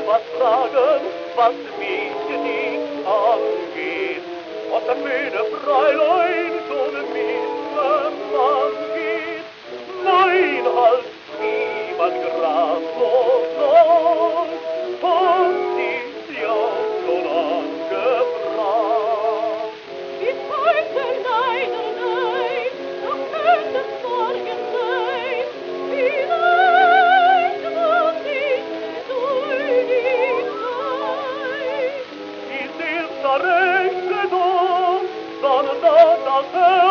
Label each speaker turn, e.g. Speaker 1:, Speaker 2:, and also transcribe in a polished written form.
Speaker 1: was fragen, was mich nicht angeht. Was der schöne Fräulein schon wissen angeht. Nein, als niemand grad so soll, hat sich ja schon angefragt.
Speaker 2: Bis heute nein, oh nein, doch könnte es morgen sein. Vielleicht muss ich geduldig sein.
Speaker 1: Ist der Rechte da, dann das